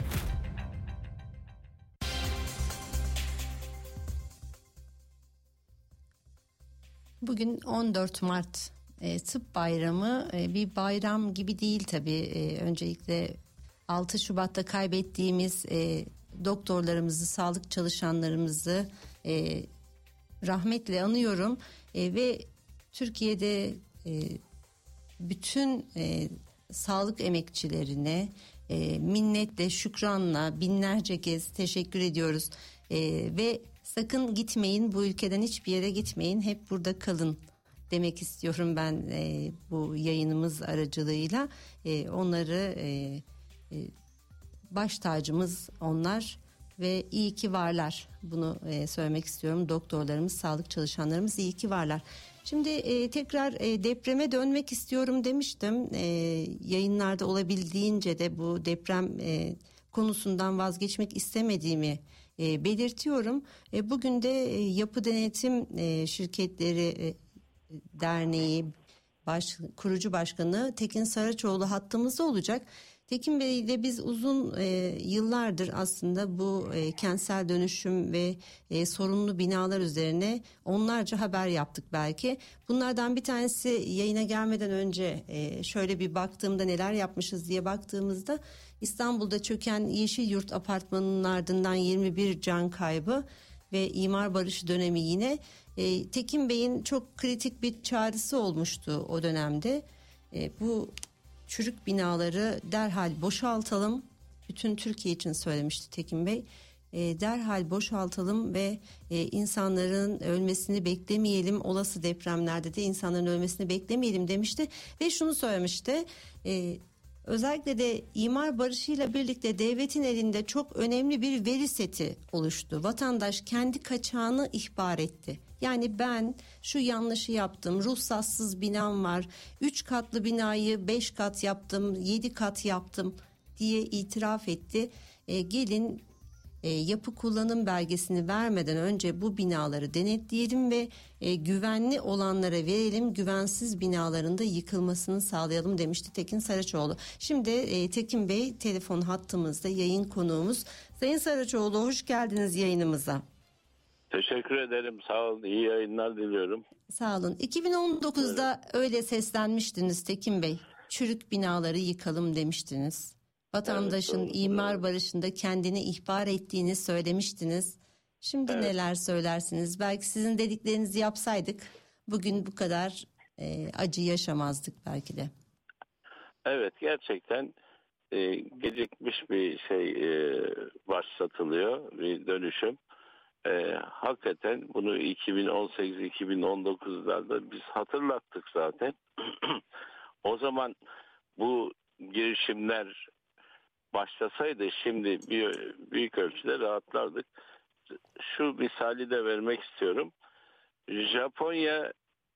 Bugün on dört Mart e, Tıp Bayramı. E, bir bayram gibi değil tabii. E, öncelikle altı Şubat'ta kaybettiğimiz e, doktorlarımızı, sağlık çalışanlarımızı e, rahmetle anıyorum. E, ve Türkiye'de e, bütün e, sağlık emekçilerine e, minnetle, şükranla binlerce kez teşekkür ediyoruz. E, ve sakın gitmeyin, bu ülkeden hiçbir yere gitmeyin, hep burada kalın demek istiyorum ben e, bu yayınımız aracılığıyla. E, onları e, e, baş tacımız onlar ve iyi ki varlar. Bunu e, söylemek istiyorum. Doktorlarımız, sağlık çalışanlarımız iyi ki varlar. Şimdi e, tekrar e, depreme dönmek istiyorum demiştim. E, yayınlarda olabildiğince de bu deprem e, konusundan vazgeçmek istemediğimi e, belirtiyorum. E, bugün de e, Yapı Denetim e, Şirketleri e, Derneği baş, kurucu başkanı Tekin Saraçoğlu hattımızda olacak. Tekin Bey ile biz uzun e, yıllardır aslında bu e, kentsel dönüşüm ve e, sorunlu binalar üzerine onlarca haber yaptık belki. Bunlardan bir tanesi yayına gelmeden önce e, şöyle bir baktığımda neler yapmışız diye baktığımızda İstanbul'da çöken Yeşilyurt apartmanının ardından yirmi bir can kaybı ve imar barışı dönemi yine. E, Tekin Bey'in çok kritik bir çağrısı olmuştu o dönemde. E, bu çürük binaları derhal boşaltalım. Bütün Türkiye için söylemişti Tekin Bey. E, derhal boşaltalım ve e, insanların ölmesini beklemeyelim. Olası depremlerde de insanların ölmesini beklemeyelim demişti. Ve şunu söylemişti. E, özellikle de imar barışıyla birlikte devletin elinde çok önemli bir veri seti oluştu. Vatandaş kendi kaçağını ihbar etti. Yani ben şu yanlışı yaptım, ruhsatsız binam var, üç katlı binayı beş kat yaptım, yedi kat yaptım diye itiraf etti. E, gelin e, yapı kullanım belgesini vermeden önce bu binaları denetleyelim ve e, güvenli olanlara verelim, güvensiz binaların da yıkılmasını sağlayalım demişti Tekin Saraçoğlu. Şimdi e, Tekin Bey telefon hattımızda, yayın konuğumuz. Sayın Saraçoğlu, hoş geldiniz yayınımıza. Teşekkür ederim. Sağ olun. İyi yayınlar diliyorum. Sağ olun. iki bin on dokuzda evet. Öyle seslenmiştiniz Tekin Bey. Çürük binaları yıkalım demiştiniz. Vatandaşın evet, imar barışında kendini ihbar ettiğini söylemiştiniz. Şimdi evet. Neler söylersiniz? Belki sizin dediklerinizi yapsaydık bugün bu kadar e, acı yaşamazdık belki de. Evet, gerçekten e, gecikmiş bir şey e, başlatılıyor, bir dönüşüm. E, hakikaten bunu iki bin on sekiz iki bin on dokuzlarda biz hatırlattık zaten. O zaman bu girişimler başlasaydı şimdi bir, büyük ölçüde rahatlardık. Şu misali de vermek istiyorum. Japonya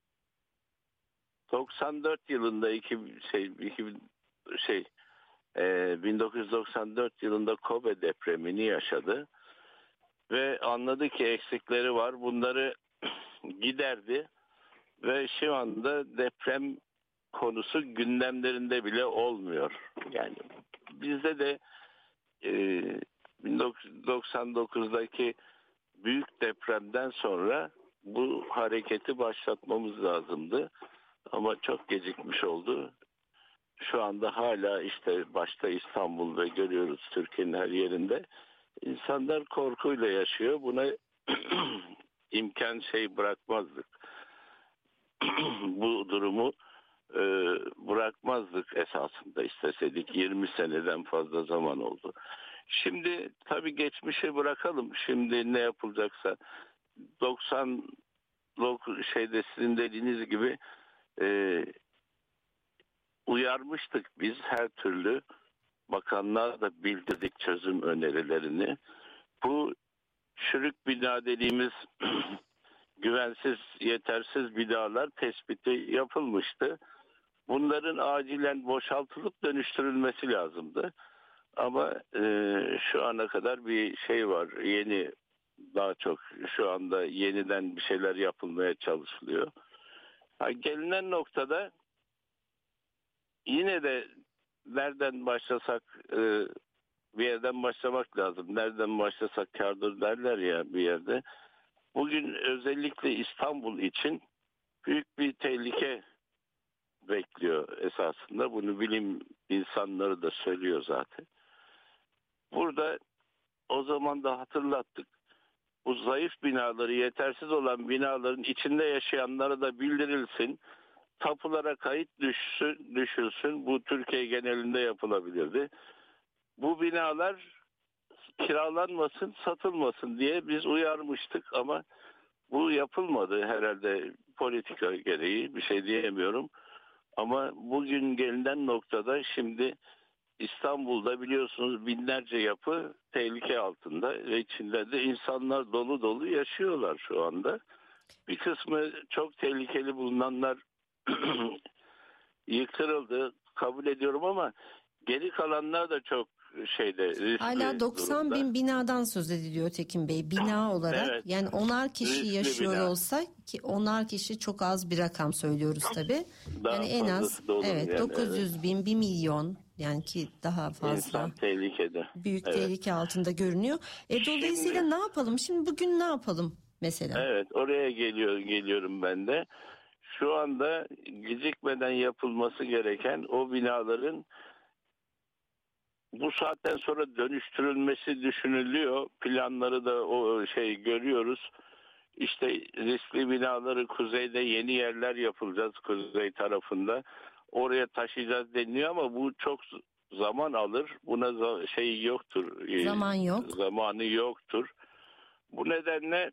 doksan dört yılında iki, şey, iki, şey e, bin dokuz yüz doksan dört yılında Kobe depremini yaşadı. Ve anladı ki eksikleri var. Bunları giderdi. Ve şu anda deprem konusu gündemlerinde bile olmuyor. Yani bizde de e, bin dokuz yüz doksan dokuzdaki büyük depremden sonra bu hareketi başlatmamız lazımdı. Ama çok gecikmiş oldu. Şu anda hala işte başta İstanbul ve görüyoruz Türkiye'nin her yerinde. İnsanlar korkuyla yaşıyor. Buna imkan şey bırakmazdık. Bu durumu e, bırakmazdık esasında isteseydik. yirmi seneden fazla zaman oldu. Şimdi tabii geçmişi bırakalım. Şimdi ne yapılacaksa doksan şeyde sizin dediğiniz gibi e, uyarmıştık biz her türlü. Bakanlığa da bildirdik çözüm önerilerini. Bu çürük bina dediğimiz güvensiz, yetersiz binalar tespiti yapılmıştı. Bunların acilen boşaltılıp dönüştürülmesi lazımdı. Ama e, şu ana kadar bir şey var. Yeni, daha çok şu anda yeniden bir şeyler yapılmaya çalışılıyor. Ha, gelinen noktada yine de nereden başlasak e, bir yerden başlamak lazım. Nereden başlasak kârdır derler ya bir yerde. Bugün özellikle İstanbul için büyük bir tehlike bekliyor esasında. Bunu bilim insanları da söylüyor zaten. Burada o zaman da hatırlattık. Bu zayıf binaları, yetersiz olan binaların içinde yaşayanlara da bildirilsin. Tapulara kayıt düşsün, düşülsün. Bu Türkiye genelinde yapılabilirdi. Bu binalar kiralanmasın, satılmasın diye biz uyarmıştık ama bu yapılmadı herhalde, politika gereği, bir şey diyemiyorum. Ama bugün gelinen noktada şimdi İstanbul'da biliyorsunuz binlerce yapı tehlike altında ve içinde de insanlar dolu dolu yaşıyorlar şu anda. Bir kısmı çok tehlikeli bulunanlar yıkıldı, kabul ediyorum ama geri kalanlar da çok şeyde, riskli Hala doksan durumda. bin binadan söz ediliyor Tekin Bey. Bina olarak Evet. yani onar kişi Riskli yaşıyor bina. olsa, ki onar kişi çok az bir rakam söylüyoruz tabii. Daha Yani en az fazlası da olur evet yani, dokuz yüz bin, bir milyon, yani ki daha fazla. İnsan tehlikede. Büyük Evet. tehlike altında görünüyor. E, dolayısıyla Şimdi- ne yapalım? Şimdi bugün ne yapalım mesela? Evet, oraya geliyor geliyorum ben de. Şu anda gecikmeden yapılması gereken o binaların bu saatten sonra dönüştürülmesi düşünülüyor. Planları da o şey görüyoruz. İşte riskli binaları kuzeyde yeni yerler yapılacağız, kuzey tarafında. Oraya taşıyacağız deniliyor ama bu çok zaman alır. Buna za- şey yoktur. e, Zaman yok. Zamanı yoktur. Bu nedenle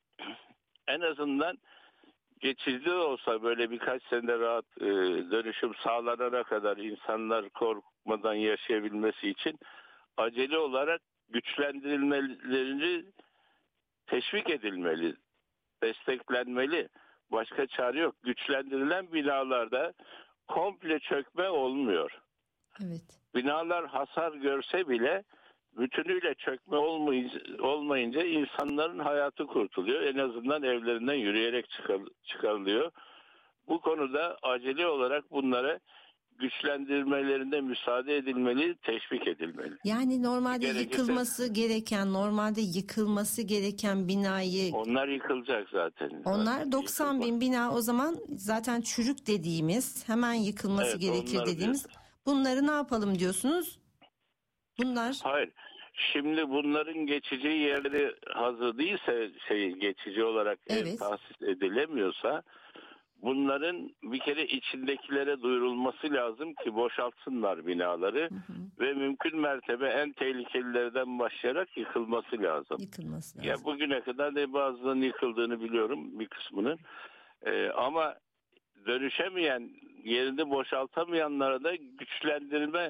en azından geçici de olsa böyle birkaç sene rahat e, dönüşüm sağlanana kadar insanlar korkmadan yaşayabilmesi için acele olarak güçlendirilmeleri teşvik edilmeli, desteklenmeli. Başka çare yok. Güçlendirilen binalarda komple çökme olmuyor. Evet. Binalar hasar görse bile bütünüyle çökme olmayınca, olmayınca insanların hayatı kurtuluyor. En azından evlerinden yürüyerek çıkar, çıkarılıyor. Bu konuda acele olarak bunlara güçlendirmelerinde müsaade edilmeli, teşvik edilmeli. Yani normalde Gerekirse- yıkılması gereken, normalde yıkılması gereken binayı, Onlar yıkılacak zaten. onlar doksan Yıkılma. bin bina o zaman zaten çürük dediğimiz, hemen yıkılması Evet, gerekir onlar dediğimiz, diyoruz. bunları ne yapalım diyorsunuz? Bunlar Hayır. Şimdi bunların geçici yerleri hazır değilse, şey geçici olarak ev Evet. tahsis edilemiyorsa bunların bir kere içindekilere duyurulması lazım ki boşaltsınlar binaları ve mümkün mertebe en tehlikelilerden başlayarak yıkılması lazım. yıkılması Ya lazım. bugüne kadar da bazılarının yıkıldığını biliyorum, bir kısmının. Ee, ama dönüşemeyen, yerini boşaltamayanlara da güçlendirmeye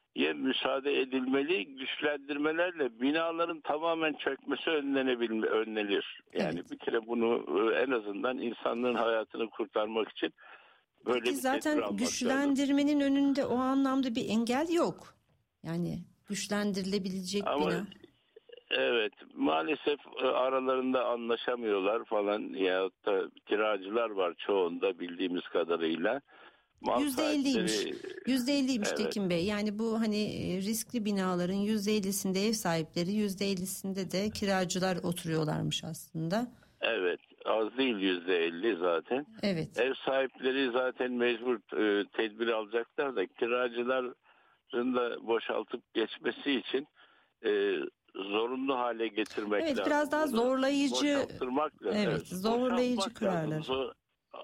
müsaade edilmeli. Güçlendirmelerle binaların tamamen çökmesi önlenebilme, önlenir. Yani Evet. bir kere bunu e, en azından insanlığın hayatını kurtarmak için böyle Ki bir tedbir zaten almak lazım. güçlendirmenin önünde o anlamda bir engel yok. Yani güçlendirilebilecek Ama bina. evet, maalesef e, aralarında anlaşamıyorlar falan, yahut da kiracılar var çoğunda bildiğimiz kadarıyla. Mal Yüzde elliymiş. sahipleri- Yüzde elliymiş Evet. Tekin Bey. Yani bu hani e, riskli binaların yüzde ellisinde ev sahipleri, yüzde ellisinde de kiracılar oturuyorlarmış aslında. Evet, az değil yüzde elli zaten. Evet. Ev sahipleri zaten mecbur e, tedbir alacaklar da kiracıların da boşaltıp geçmesi için e, zorunlu hale getirmek Evet, lazım. biraz daha Bunu zorlayıcı, boşalttırmak lazım. evet, zorlayıcı boşaltmak kararlar. lazım. Zor-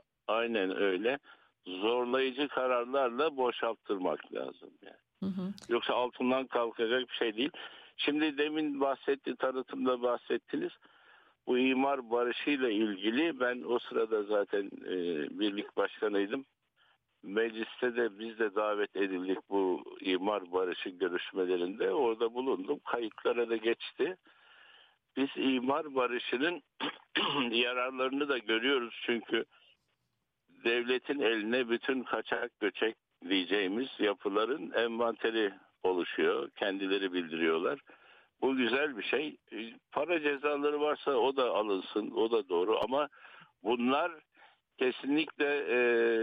Aynen öyle. Zorlayıcı kararlarla boşalttırmak lazım yani. Hı hı. Yoksa altından kalkacak bir şey değil. Şimdi demin bahsetti, tanıtımda bahsettiniz. Bu imar barışıyla ilgili ben o sırada zaten e, birlik başkanıydım. mecliste de biz de davet edildik bu imar barışı görüşmelerinde. Orada bulundum. Kayıtlara da geçti. Biz imar barışının yararlarını da görüyoruz. Çünkü devletin eline bütün kaçak göçek diyeceğimiz yapıların envanteri oluşuyor. Kendileri bildiriyorlar. Bu güzel bir şey. Para cezaları varsa o da alınsın. O da doğru ama bunlar kesinlikle e,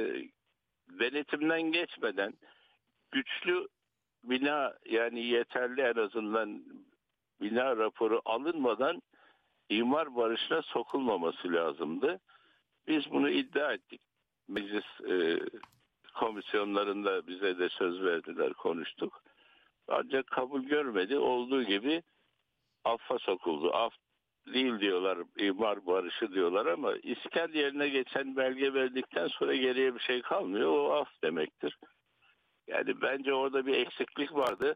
denetimden geçmeden güçlü bina, yani yeterli en azından bina raporu alınmadan imar barışına sokulmaması lazımdı. Biz bunu iddia ettik. Meclis e, komisyonlarında bize de söz verdiler, konuştuk. Ancak kabul görmedi. Olduğu gibi affa sokuldu. Af değil diyorlar, imar barışı diyorlar ama iskan yerine geçen belge verdikten sonra geriye bir şey kalmıyor. O af demektir. Yani bence orada bir eksiklik vardı.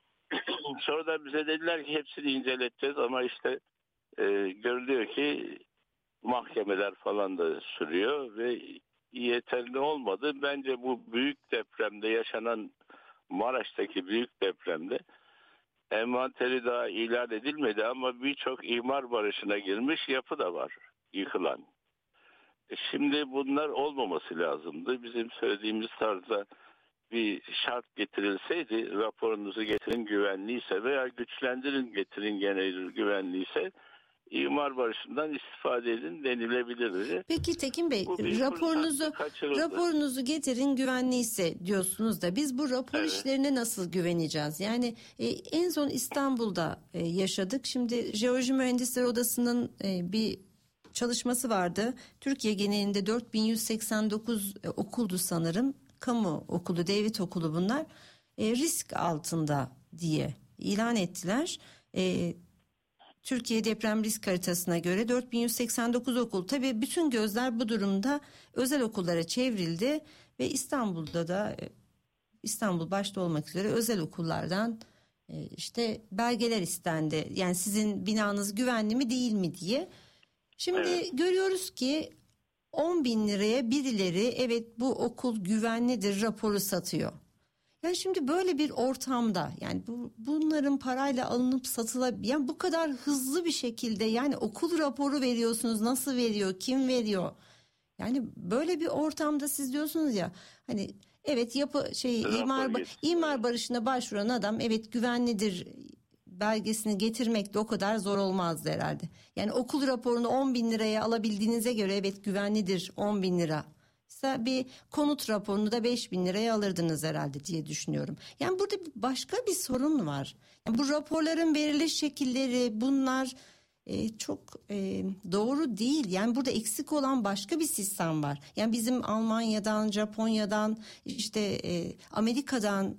Sonra bize dediler ki hepsini inceleteceğiz ama işte e, görülüyor ki mahkemeler falan da sürüyor ve yeterli olmadı. Bence bu büyük depremde yaşanan, Maraş'taki büyük depremde envanteri daha ilan edilmedi ama birçok imar barışına girmiş yapı da var yıkılan. E şimdi bunlar olmaması lazımdı. Bizim söylediğimiz tarzda bir şart getirilseydi, raporunuzu getirin güvenliyse veya güçlendirin getirin genel güvenliyse imar barışından istifade edin denilebilirdi. Peki Tekin Bey, Bu bir raporunuzu fırsattı, kaçırıldı. raporunuzu getirin güvenliyse diyorsunuz da biz bu rapor Evet. işlerine nasıl güveneceğiz? Yani e, en son İstanbul'da e, yaşadık. Şimdi Jeoloji Mühendisleri Odası'nın e, bir çalışması vardı. Türkiye genelinde dört bin yüz seksen dokuz e, okuldu sanırım. Kamu okulu, devlet okulu bunlar. E, risk altında diye ilan ettiler. E, Türkiye deprem risk haritasına göre dört bin yüz seksen dokuz okul. Tabii bütün gözler bu durumda özel okullara çevrildi ve İstanbul'da da İstanbul başta olmak üzere özel okullardan işte belgeler istendi. Yani sizin binanız güvenli mi değil mi diye. Şimdi Evet. görüyoruz ki on bin liraya birileri evet bu okul güvenlidir raporu satıyor. Yani şimdi böyle bir ortamda yani bu, bunların parayla alınıp satılabilir, yani bu kadar hızlı bir şekilde yani okul raporu veriyorsunuz, nasıl veriyor, kim veriyor? Yani böyle bir ortamda siz diyorsunuz ya hani evet yapı şey Rapor imar geçsin. imar barışına başvuran adam evet güvenlidir belgesini getirmek de o kadar zor olmazdı herhalde. Yani okul raporunu on bin liraya alabildiğinize göre evet güvenlidir on bin lira. Bir konut raporunu da beş bin liraya alırdınız herhalde diye düşünüyorum. Yani burada başka bir sorun var. Yani bu raporların veriliş şekilleri bunlar e, çok e, doğru değil. Yani burada eksik olan başka bir sistem var. Yani bizim Almanya'dan, Japonya'dan, işte e, Amerika'dan,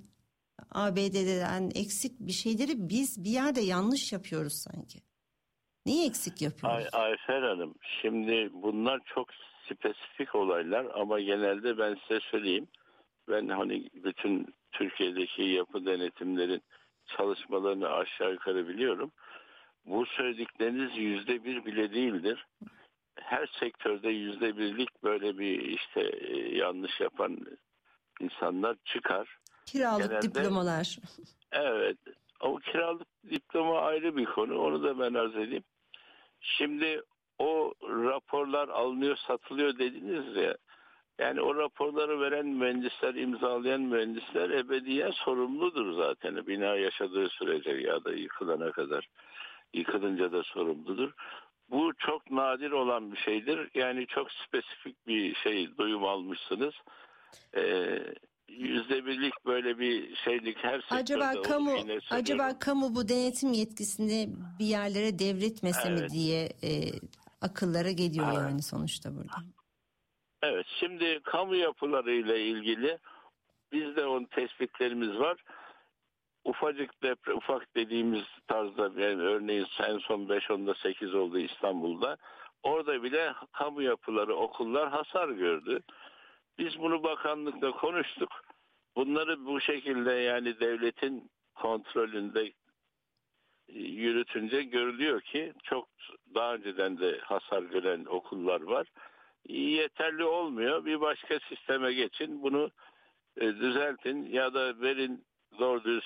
A B D'den eksik bir şeyleri biz bir yerde yanlış yapıyoruz sanki. Neyi eksik yapıyoruz? Ay, Ayfer Hanım, şimdi bunlar çok spesifik olaylar ama genelde ben size söyleyeyim. Ben hani bütün Türkiye'deki yapı denetimlerin çalışmalarını aşağı yukarı biliyorum. Bu söyledikleriniz yüzde bir bile değildir. Her sektörde yüzde birlik böyle bir işte e, yanlış yapan insanlar çıkar. Kiralık Genelde- diplomalar. Evet. O kiralık diploma ayrı bir konu. Onu da ben arz edeyim. Şimdi o raporlar alınıyor, satılıyor dediniz ya. Yani o raporları veren mühendisler, imzalayan mühendisler ebediyen sorumludur zaten. Bina yaşadığı sürece ya da yıkılana kadar. Yıkılınca da sorumludur. Bu çok nadir olan bir şeydir. Yani çok spesifik bir şey duyum almışsınız. Ee, Yüzde birlik böyle bir şeylik her sektörde Acaba olur. kamu Yine söylüyorum. acaba kamu bu denetim yetkisini bir yerlere devretmese mi Evet. diye e, akıllara geliyor Evet. yani sonuçta burada. Evet, şimdi kamu yapılarıyla ilgili bizde onun tespitlerimiz var. Ufacık deprem, ufak dediğimiz tarzda yani örneğin en son beş onda sekiz oldu İstanbul'da. Orada bile kamu yapıları, okullar hasar gördü. Biz bunu bakanlıkla konuştuk. Bunları bu şekilde yani devletin kontrolünde yürütünce görülüyor ki çok daha önceden de hasar gören okullar var. yeterli olmuyor. Bir başka sisteme geçin. Bunu e, düzeltin ya da verin doğru düz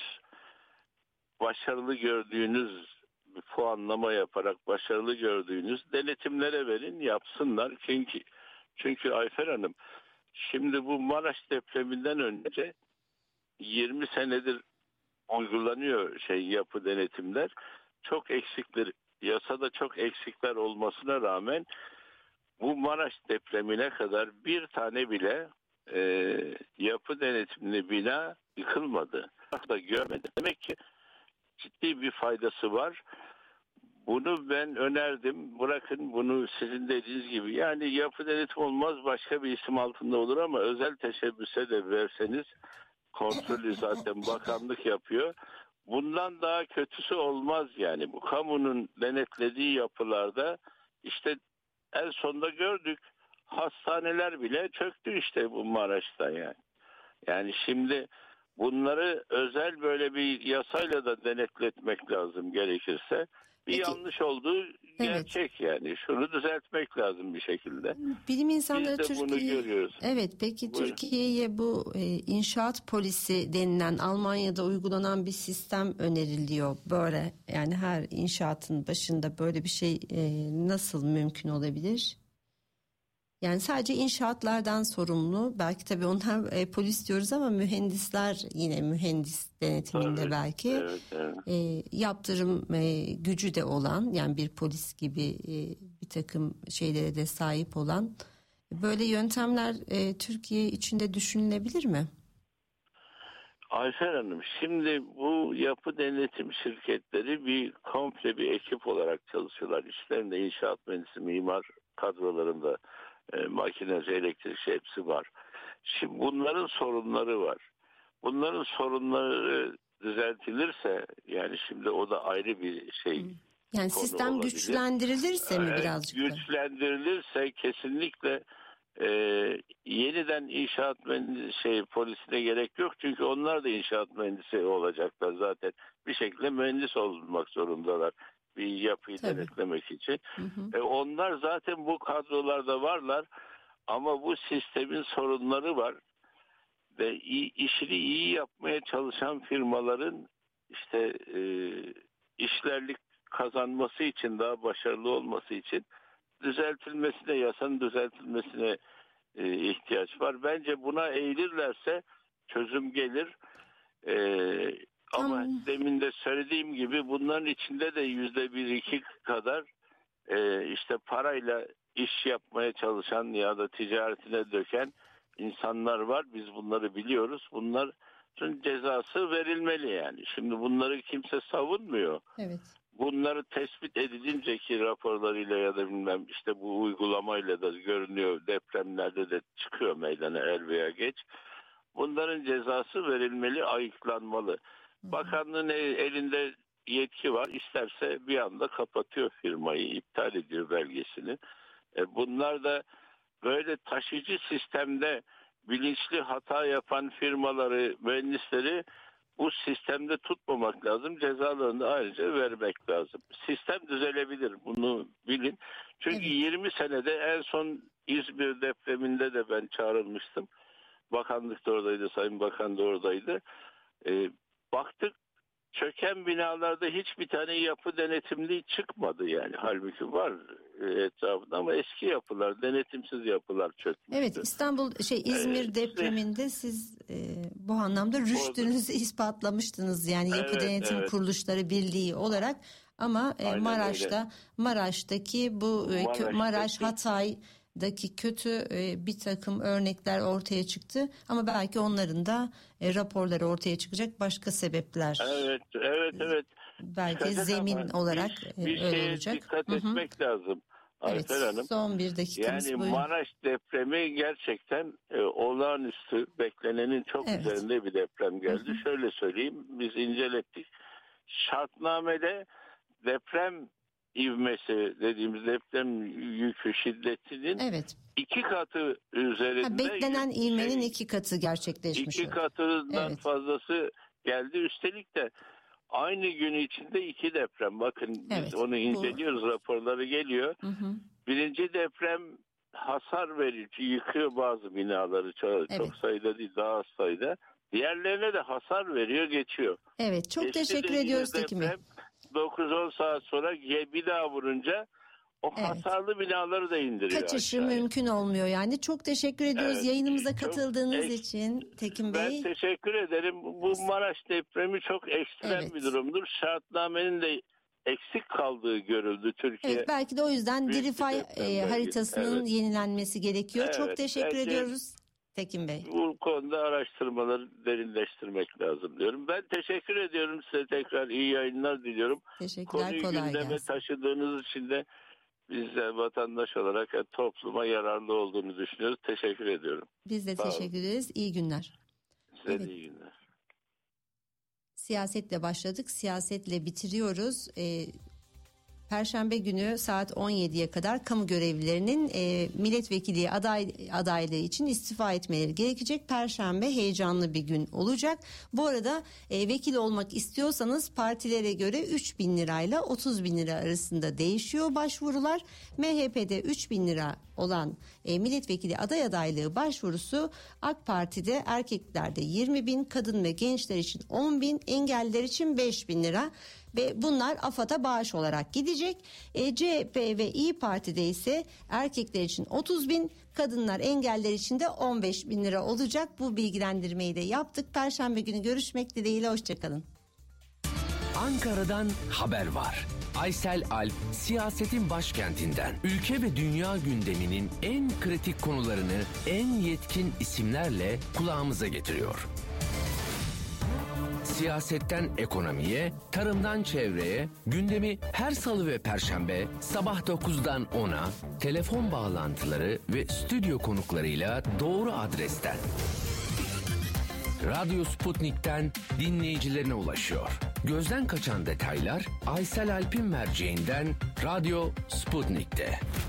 başarılı gördüğünüz bir puanlama yaparak başarılı gördüğünüz denetimlere verin, yapsınlar. Çünkü çünkü Ayfer Hanım, şimdi bu Maraş depreminden önce yirmi senedir uygulanıyor şey yapı denetimler. Çok eksikler, yasada çok eksikler olmasına rağmen bu Maraş depremine kadar bir tane bile e, yapı denetimli bina yıkılmadı. Da görmedim. Demek ki ciddi bir faydası var. Bunu ben önerdim. Bırakın bunu sizin dediğiniz gibi. Yani yapı denetim olmaz, başka bir isim altında olur ama özel teşebbüse de verseniz, kontrolü zaten bakanlık yapıyor. Bundan daha kötüsü olmaz yani. Bu kamunun denetlediği yapılarda işte en sonunda gördük. Hastaneler bile çöktü işte bu Maraş'ta yani. Yani şimdi bunları özel böyle bir yasayla da denetletmek lazım gerekirse. Bir Peki, yanlış olduğu gerçek evet. Yani. Şunu düzeltmek lazım bir şekilde. Bilim insanları Biz de bunu Türkiye... görüyoruz. Evet, peki Buyurun. Türkiye'ye bu e, inşaat polisi denilen Almanya'da uygulanan bir sistem öneriliyor. Böyle yani her inşaatın başında böyle bir şey e, nasıl mümkün olabilir? Yani sadece inşaatlardan sorumlu. Belki tabii onlar e, polis diyoruz ama mühendisler yine mühendis denetiminde Tabii, belki evet, evet. E, yaptırım e, gücü de olan, yani bir polis gibi e, bir takım şeylere de sahip olan böyle yöntemler e, Türkiye içinde düşünülebilir mi? Ayfer Hanım, şimdi bu yapı denetim şirketleri bir komple bir ekip olarak çalışıyorlar. İşlerinde inşaat mühendisi, mimar kadrolarında e, makineci, elektrikçi hepsi var. Şimdi bunların sorunları var. Bunların sorunları düzeltilirse, yani şimdi o da ayrı bir şey. Yani sistem olabilir. Güçlendirilirse mi birazcık da? Güçlendirilirse kesinlikle e, yeniden inşaat mühendisi şey polisine gerek yok. Çünkü onlar da inşaat mühendisi olacaklar zaten. Bir şekilde mühendis olmak zorundalar bir yapıyı Tabii. denetlemek için. Hı hı. E, onlar zaten bu kadrolarda varlar ama bu sistemin sorunları var. Ve iyi, işini iyi yapmaya çalışan firmaların işte e, işlerlik kazanması için, daha başarılı olması için düzeltilmesine, yasanın düzeltilmesine e, ihtiyaç var. Bence buna eğilirlerse çözüm gelir. E, Tamam. ama demin de söylediğim gibi bunların içinde de yüzde bir iki kadar e, işte parayla iş yapmaya çalışan ya da ticaretine döken insanlar var. Biz bunları biliyoruz. Bunların cezası verilmeli yani. Şimdi bunları kimse savunmuyor. Evet. Bunları tespit edilince ki raporlarıyla ya da bilmem işte bu uygulamayla da görünüyor, depremlerde de çıkıyor meydana er veya geç. Bunların cezası verilmeli, ayıklanmalı. Hı-hı. Bakanlığın elinde yetki var. İsterse bir anda kapatıyor firmayı, iptal ediyor belgesini. E bunlar da böyle taşıyıcı sistemde bilinçli hata yapan firmaları, mühendisleri bu sistemde tutmamak lazım. Cezalarını da ayrıca vermek lazım. Sistem düzelebilir. Bunu bilin. Çünkü evet. yirmi senede en son İzmir depreminde de ben çağrılmıştım. Bakanlık da oradaydı. Sayın Bakan da oradaydı. Ee, baktık çöken binalarda hiçbir tane yapı denetimli çıkmadı yani. Halbuki var etrafında ama eski yapılar, denetimsiz yapılar çökmüştü. Evet, İstanbul şey İzmir ee, depreminde işte, siz e, bu anlamda rüştünüzü ispatlamıştınız yani Yapı evet, Denetim evet. Kuruluşları Birliği olarak ama e, Maraş'ta öyle. Maraş'taki bu Maraş'taki, Maraş Hatay daki kötü e, bir takım örnekler ortaya çıktı ama belki onların da e, raporları ortaya çıkacak başka sebepler. Evet, evet, evet. Belki dikkat zemin olarak bir, bir öyle olacak. Dikkat Hı-hı. etmek lazım. Evet, Ayfer Hanım. Son bir dakikamız yani buyurun. Maraş depremi gerçekten e, olağanüstü, beklenenin çok evet. üzerinde bir deprem geldi. Hı-hı. Şöyle söyleyeyim, biz incelettik. Şartnamede deprem ivmesi dediğimiz deprem yükü şiddetinin evet. iki katı üzerinde. Ha, beklenen ivmenin iki katı gerçekleşmiş. İki katından evet. fazlası geldi. Üstelik de aynı gün içinde iki deprem. Bakın evet, biz onu inceliyoruz. Bu... Raporları geliyor. Hı hı. Birinci deprem hasar verici, yıkıyor bazı binaları, çok, Evet. çok sayıda değil, daha az sayıda. Diğerlerine de hasar veriyor, geçiyor. Evet, çok Geçti teşekkür de yine ediyoruz Tekin Bey. deprem dokuz on saat sonra bir daha vurunca o Evet. hasarlı binaları da indiriyor Kaçışı aşağıya. mümkün olmuyor yani. Çok teşekkür ediyoruz Evet, yayınımıza çok katıldığınız ek- için Tekin Ben Bey. teşekkür ederim. Bu Maraş depremi çok ekstrem Evet. bir durumdur. Şartnamenin de eksik kaldığı görüldü Türkiye. Evet, belki de o yüzden Büyük bir Dirify deprem e, bölgesi. haritasının Evet. yenilenmesi gerekiyor. Çok Evet, teşekkür bence- ediyoruz Tekin Bey. Bu konuda araştırmaları derinleştirmek lazım diyorum. Ben teşekkür ediyorum size, tekrar iyi yayınlar diliyorum. Teşekkürler, Konuyu kolay gündeme gelsin. taşıdığınız için de biz de vatandaş olarak topluma yararlı olduğunu düşünüyoruz. Teşekkür ediyorum. Biz de Sağ olun. teşekkür ederiz. İyi günler. Size Evet. de iyi günler. Siyasetle başladık. Siyasetle bitiriyoruz. Ee, Perşembe günü saat on yediye kadar kamu görevlilerinin e, milletvekili aday adaylığı için istifa etmeleri gerekecek. Perşembe heyecanlı bir gün olacak. Bu arada e, vekil olmak istiyorsanız partilere göre üç bin lirayla otuz bin lira arasında değişiyor başvurular. M H P'de üç bin lira olan e, milletvekili aday adaylığı başvurusu AK Parti'de erkeklerde yirmi bin, kadın ve gençler için on bin, engelliler için beş bin lira. Ve bunlar AFAD'a bağış olarak gidecek. E, C H P ve İyi Parti'de ise erkekler için otuz bin, kadınlar, engeller için de on beş bin lira olacak. Bu bilgilendirmeyi de yaptık. Perşembe günü görüşmek dileğiyle, hoşçakalın. Ankara'dan haber var. Aysel Alp, siyasetin başkentinden ülke ve dünya gündeminin en kritik konularını en yetkin isimlerle kulağımıza getiriyor. Siyasetten ekonomiye, tarımdan çevreye, gündemi her salı ve perşembe sabah dokuzdan ona, telefon bağlantıları ve stüdyo konuklarıyla doğru adresten. Radyo Sputnik'ten dinleyicilerine ulaşıyor. Gözden kaçan detaylar Aysel Alp'in merceğinden Radyo Sputnik'te.